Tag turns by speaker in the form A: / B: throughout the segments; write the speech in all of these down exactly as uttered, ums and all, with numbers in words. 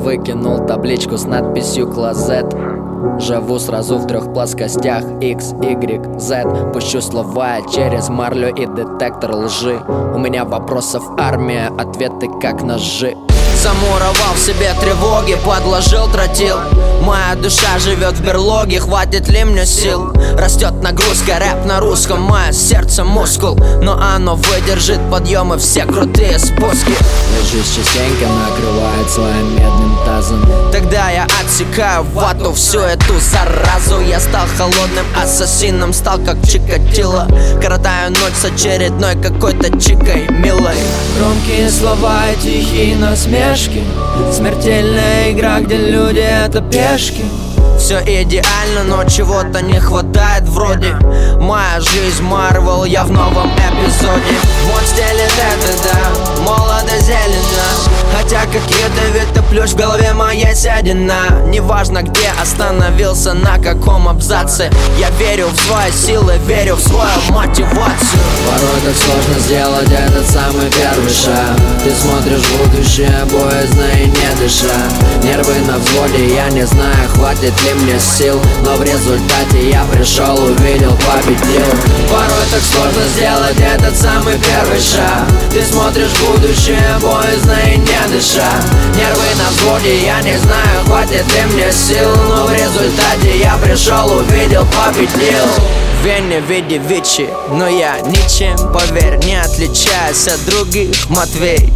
A: выкинул табличку с надписью «Клозет». Живу сразу в трех плоскостях X, Y, Z. Пущу слова через марлю и детектор лжи. У меня вопросов армия, ответы как ножи.
B: Замуровал в себе тревоги, подложил тротил. Моя душа живет в берлоге, хватит ли мне сил? Растет нагрузка, рэп на русском, мое сердце мускул. Но оно выдержит подъемы, все крутые спуски.
A: Ложусь частенько, накрывает своим медным тазом.
B: Тогда я отсекаю вату, всю эту заразу. Я стал холодным ассасином, стал как Чикатило. Коротаю ночь с очередной какой-то чикой милой.
C: Громкие слова и тихие насмешки. Смертельная игра, где люди это пешки.
B: Все идеально, но чего-то не хватает вроде. Моя жизнь Марвел, я в новом эпизоде. Вот стелит это, да, молодо зелено. Хотя как ядовитый плющ в голове моей седина. Неважно где остановился, на каком абзаце. Я верю в свои силы, верю в свою мотивацию.
A: Порой так сложно сделать этот самый первый шаг. Ты смотришь в будущее, боязно и не дыша. Нервы на взводе, я не знаю, хватит ли мне сил. Но в результате я пришел, увидел, победил.
C: Порой так сложно сделать этот самый первый шаг. Ты смотришь в будущее, боязно и не дыша.
B: Нервы на взводе, я не знаю, хватит ли мне сил. Но в результате я пришел, увидел, победил. В Вене в виде Вичи, но я ничем, поверь, не отличаюсь от других, Матвей.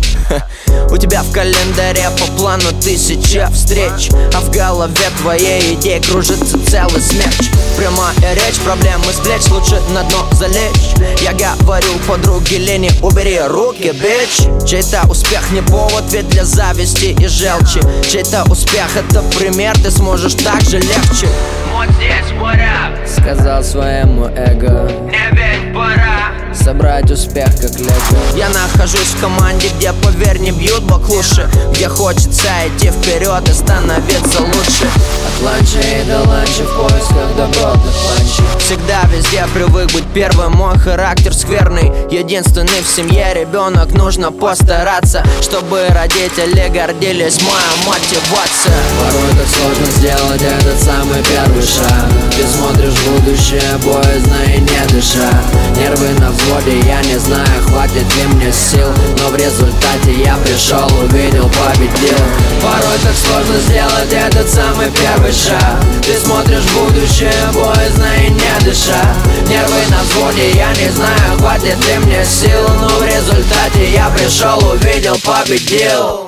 B: У тебя в календаре по плану тысяча встреч, а в голове твоей идей кружится целый смерч. Прямая речь, проблемы с плеч, лучше на дно залечь. Я говорю подруге Лене, убери руки, бич. Чей-то успех не повод ведь для зависти и желчи. Чей-то успех это пример, ты сможешь так же легче.
C: Вот здесь пора,
A: сказал своему эго,
C: не ведь пора
A: собрать успех как лего.
B: Я нахожусь в команде, где, поверь, не бьют баклуши. Где хочется идти вперед и становиться лучше.
A: От ланча и до ланча в поисках добротных ланчей.
B: Всегда везде привык быть первым, мой характер скверный. Единственный в семье ребенок, нужно постараться, чтобы родители гордились, моя мотивация.
A: Порой так сложно сделать этот самый первый шаг. Ты смотришь в будущее, боязно и не дыша. Нервы на взводе, я не знаю, хватит ли мне сил. Но в результате я пришел, увидел, победил.
C: Порой так сложно сделать этот самый первый шаг. Ты смотришь в будущее, боязно и не дыша.
B: Нервы на взводе, я не знаю, хватит ли мне сил. Но в результате я пришел, увидел, победил.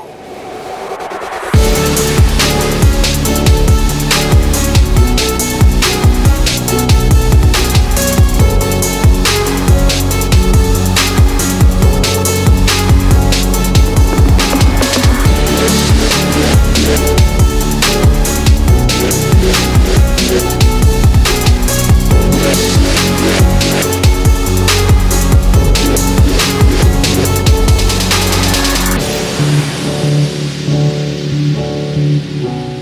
C: Thank you.